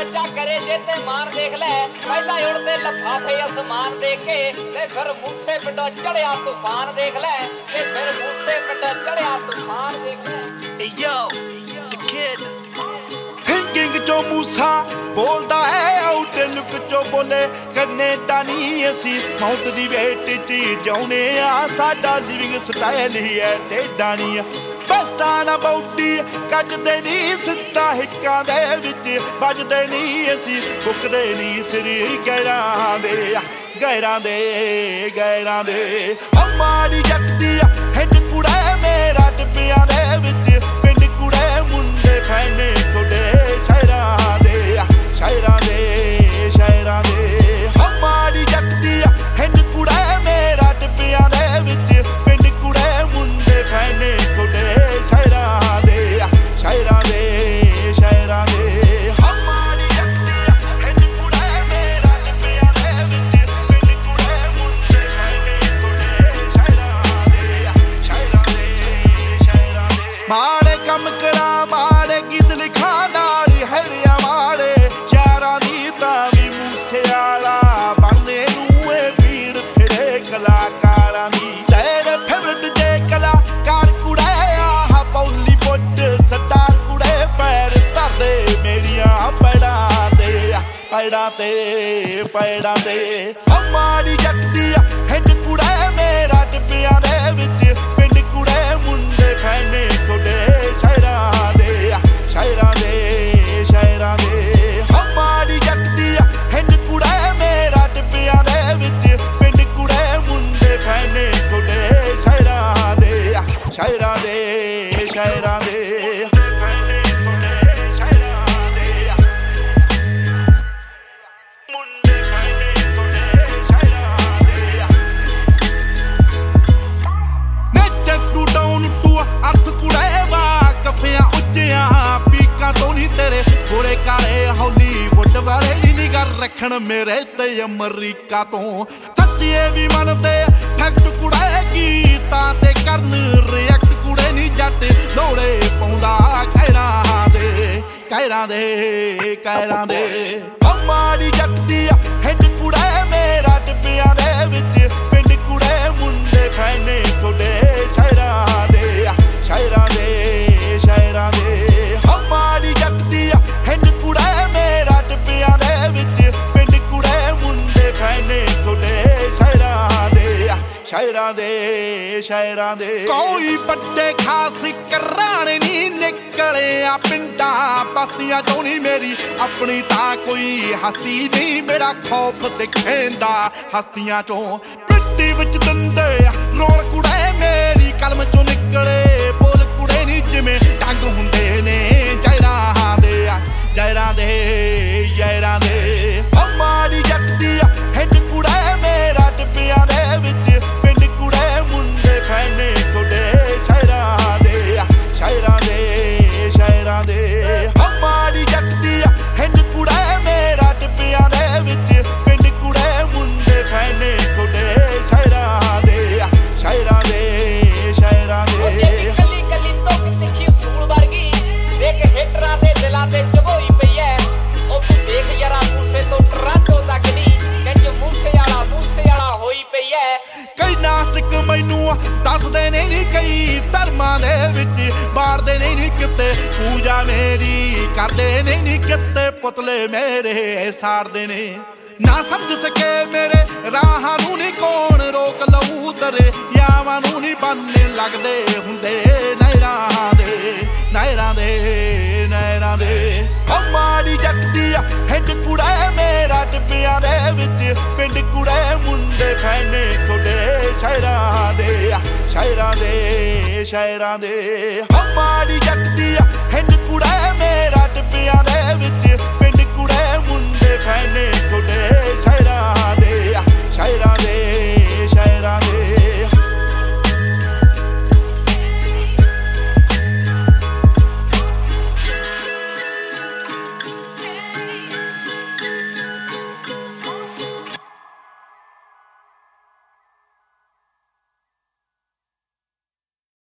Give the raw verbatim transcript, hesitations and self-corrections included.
ਬੱਚਾ ਕਰੇ ਜੇ ਤੇ ਮਾਨ ਦੇਖ ਲੈ ਪਹਿਲਾਂ ਉੜਦੇ ਲਫਾਫੇ ਅਸਮਾਨ ਦੇ ਕੇ ਤੇ ਫਿਰ ਮੂਸੇ ਪਿੰਡੋਂ ਚੜਿਆ ਤੂਫਾਨ ਦੇਖ ਲੈ ਤੇ ਫਿਰ ਮੂਸੇ ਪਿੰਡੋਂ ਚੜਿਆ ਤੂਫਾਨ ਦੇਖ ਲੈ Hey yo, the kid. Thinking ਚੋਂ ਮੂਸਾ ਬੋਲਦਾ ਹੈ ਆਊਟ ਲੁੱਕ ਚੋਂ ਬੋਲੇ ਕੈਨੇਡਾ ਨਹੀਂ ਅਸੀਂ ਮੌਤ ਦੀ ਵੇਟ 'ਚ ਜਿਉਣੇ ਆ ਸਾਡਾ ਲਿਵਿੰਗ ਸਟਾਈਲ ਹੀ ਹੈ ਟੇਡਾ ਨਹੀਂ ਬਸਤਾਂ ਨਾ ਬੌਡੀ ਕੱਜਦੇ ਨਹੀਂ ਸਿੱਧਾ ਹਿੱਕਾਂ ਦੇ ਵਿੱਚ ਵੱਜਦੇ ਨਹੀਂ ਅਸੀਂ ਬੁੱਕਦੇ ਨਹੀਂ ਸਿਰ ਗੈਰਾਂ ਦੇ ਗੈਰਾਂ ਦੇ ਗੈਰਾਂ ਦੇ ਮਾੜੀ ਜੱਟੀ ਹਿੰਡ ਕੁੜੇ ਮੇਰਾ ਟਿੱਬਿਆਂ ਦੇ ਵਿੱਚ ਪਿੰਡ ਕੁੜੇ ਮੁੰਡੇ ਫੈਨੇ ਤੁਹਾਡੇ ਸ਼ਹਿਰਾਂ ਦੇ ਸ਼ਹਿਰਾਂ ਦੇ ਸ਼ਹਿਰਾਂ ਦੇ ਮਾੜੀ ਜੱਟੀ ਹਿੰਡ ਕੁੜੇ ਮੇਰਾ ਟਿੱਬਿਆਂ ਦੇ ਵਿੱਚ ਪਿੰਡ ਕੁੜੇ ਮੁੰਡੇ ਫੈਨੇ ਤੁਹਾਡੇ ਸ਼ਹਿਰਾਂ ਦੇ ਸ਼ਹਿਰਾਂ ਦੇ ਸ਼ਹਿਰਾਂ ਦੇ ਮਾੜੀ ਜੱਟੀ ਹਿੰਡ ਕੁੜੇ ਮੇਰਾ ਟਿੱਬਿਆਂ ਦੇ ਵਿੱਚ ਪਿੰਡ ਕੁੜੇ ਮੁੰਡੇ ਫੈਨੇ ਤੁਹਾਡੇ ਸ਼ਹਿਰਾਂ ਦੇ ਸ਼ਹਿਰਾਂ ਦੇ ਸ਼ਹਿਰਾਂ ਦੇ ਮਾੜੇ ਕੰਮ ਕਰਾਂ ਮਾੜੇ ਗੀਤ ਲਿਖਾਂ ਨਾਲ ਹੈਰਿਆ ਮਾੜੇ ਯਾਰਾਂ ਦੀ ਤਾਂ ਵੀ ਮੂਸੇ ਵਾਲਾ ਬਣਨੇ ਨੂੰ ਏ ਪੀੜ ਫਿਰੇ ਕਲਾਕਾਰਾਂ ਦੀ ਤੇਰੇ ਫੇਵਰਟ ਦੇ ਕਲਾਕਾਰ ਕੁੜੇ ਆਹ ਬਾਲੀਵੁੱਡ ਸਟਾਰ ਕੁੜੇ ਪੈਰ ਧਰਦੇ ਮੇਰੀਆਂ ਪੈੜਾਂ ਤੇ ਪੈੜਾਂ ਤੇ ਪੈੜਾਂ ਤੇ ਮਾੜੀ ਜੱਟੀ ਹਿੰਡ ਕੁੜੇ ਮੇਰਾ ਟਿੱਬਿਆਂ ਦੇ ਵਿੱਚ ਪਿੰਡ ਕੁੜੇ ਮੁੰਡੇ ਫੈਨੇ ਤੁਹਾਡੇ ਸ਼ਹਿਰਾਂ ਦੇ ਸ਼ਹਿਰਾਂ ਦੇ ਸ਼ਹਿਰਾਂ ਦੇ ਮਾੜੀ ਜੱਟੀ ਹਿੰਡ ਕੁੜੇ ਮੇਰਾ ਟਿੱਬਿਆਂ ਦੇ ਵਿੱਚ ਪਿੰਡ ਕੁੜੇ ਮੁੰਡੇ ਫੈਨੇ ਤੁਹਾਡੇ ਸ਼ਹਿਰਾਂ ਦੇ ਸ਼ਹਿਰਾਂ ਦੇ ਸ਼ਹਿਰਾਂ ਦੇ ਹਾਲੀਵੁੱਡ ਵਾਲੇ ਨੀ ਨਿਗਰ ਰੱਖਣ ਮੇਰੇ ਤੇ ਅਮਰੀਕਾ ਤੋਂ ਸੱਚੀਏ ਵੀ ਮੰਨਦੇ ਠੱਗ ਕੁੜੇ ਗੀਤਾਂ ਤੇ ਕਰਨ ਰਿਐਕਟ ਕੁੜੇ ਨੀ ਜੱਟ ਲੋੜੇ ਪਾਉਂਦਾ ਕਹਿਰਾਂ ਦੇ ਕਹਿਰਾਂ ਦੇ ਕਹਿਰਾਂ ਦੇ ਮਾੜੀ ਜੱਟੀ ਹਿੰਡ ਕੁੜੇ ਮੇਰਾ ਟਿੱਬਿਆਂ ਦੇ ਵਿੱਚ ਪਿੰਡ ਕੁੜੇ ਮੁੰਡੇ ਫੈਨੇ ਤੁਹਾਡੇ ਸ਼ਹਿਰਾਂ ਦੇ ਸ਼ਹਿਰਾਂ ਦੇ ਸ਼ਹਿਰਾਂ ਦੇ ਮਾੜੀ ਜੱਟੀ ਹਿੰਡ ਕੁੜੇ ਮੇਰਾ ਟਿੱਬਿਆਂ ਦੇ ਵਿੱਚ ਪਿੰਡ ਕੁੜੇ ਮੁੰਡੇ ਫੈਨੇ ਤੁਹਾਡੇ ਸ਼ਹਿਰਾਂ ਦੇ ਸ਼ਹਿਰਾਂ ਦੇ ਸ਼ਹਿਰਾਂ ਦੇ ਕੋਈ ਵੱਡੇ ਖਾਸ ਘਰਾਣੇ ਨੀ ਨਿਕਲਿਆ ਪਿੰਡਾਂ ਬਸਤੀਆਂ ਚੋਂ ਨੀ ਮੇਰੀ ਆਪਣੀ ਤਾਂ ਕੋਈ ਹਸਤੀ ਨਹੀਂ ਮੇਰਾ ਖੌਫ ਦਿਖੇਂਦਾ ਹਸਤੀਆਂ ਚੋਂ ਮਿੱਟੀ ਵਿੱਚ ਦੰਦੇ ਰੋਲ ਕੁੜੇ ਮੇਰੀ ਕਲਮ ਚੋਂ ਨਿਕਲੇ ਬੋਲ ਕੁੜੇ ਨੀ ਜਿਵੇਂ ਟੰਗ ਹੁੰਦੇ ਨੇ ਜੈਰਾਂ ਦੇ ਜੈਰਾਂ ਦੇ ਜੈਰਾਂ ਦੇ ਮਾੜੀ ਜੱਟੀ ਹਿੰਡ ਕੁੜੇ ਮੇਰਾ ਟਿੱਬਿਆਂ ਦੇ ਵਿੱਚ ਪਿੰਡ ਕੁੜੇ ਮੁੰਡੇ ਫੈਨੇ ਤੁਹਾਡੇ ਸ਼ਹਿਰਾਂ ਦੇ ਸ਼ਹਿਰਾਂ ਦੇ ਸ਼ਹਿਰਾਂ ਦੇ ਮਾੜੀ ਜੱਟੀ ਹਿੰਡ ਕੁੜੇ ਮੇਰਾ ਟਿੱਬਿਆਂ ਦੇ ਵਿੱਚ ਪਿੰਡ ਕੁੜੇ ਮੁੰਡੇ ਫੈਨੇ ਤੁਹਾਡੇ ਸ਼ਹਿਰਾਂ ਦੇ ਸ਼ਹਿਰਾਂ ਦੇ ਸ਼ਹਿਰਾਂ ਦੇ ਕੱਲੀ ਕੱਲੀ ਧੁੱਕ ਤਿੱਖੀ ਸੂਲ ਵਰਗੀ ਦੇਖ ਹੇਟਰਾਂ ਦੇ ਦਿਲਾਂ ਤੇ ਚਬੋਈ ਪਈ ਐ ਉਹ ਤੂੰ ਦੇਖ ਯਾਰਾ ਮੂਸੇ ਤੋਂ ਟਰਾਟੋ ਤੱਕ ਦੀ ਕੱਜ ਮੂਸੇ ਵਾਲਾ ਮੂਸੇ ਵਾਲਾ ਹੋਈ ਪਈ ਐ ਕਈ ਨਾਸਤਿਕ ਮੈਨੂੰ ਦੱਸਦੇ ਨੇ ਨੀ ਕਈ ਧਰਮਾਂ ਦੇ ਵਿੱਚ ਬਾੜਦੇ ਨੇ ਨੀ ਕਿਤੇ ਪੂਜਾ ਮੇਰੀ ਕਰਦੇ ਨੇ ਨੀ ਕਿਤੇ ਪੁਤਲੇ ਮੇਰੇ ਸਾੜਦੇ ਨੇ ਨਾ ਸਮਝ ਸਕੇ ਮੇਰੇ ਰਾਹਾਂ ਨੂੰ ਨੀ ਕੌਣ ਰੋਕ ਲਊ ਤੇਰੇ ਯਾਵਾਂ ਨੂੰ ਨੀ ਬੰਨੇ ਲੱਗਦੇ ਹੁੰਦੇ ਨਹਿਰਾਂ ਦੇ ਨਹਿਰਾਂ ਦੇ ਨਹਿਰਾਂ ਦੇ ਮਾੜੀ ਜੱਟੀ ਹਿੰਡ ਕੁੜੇ ਮੇਰਾ ਟਿੱਬਿਆਂ ਦੇ ਵਿੱਚ ਪਿੰਡ ਕੁੜੇ ਮੁੰਡੇ ਫੈਨੇ ਤੁਹਾਡੇ ਸ਼ਹਿਰਾਂ ਦੇ ਸ਼ਹਿਰਾਂ ਦੇ ਸ਼ਹਿਰਾਂ ਦੇ ਮਾੜੀ ਜੱਟੀ ਹਿੰਡ ਕੁੜੇ ਮੇਰਾ ਟਿੱਬਿਆਂ ਦੇ ਵਿੱਚ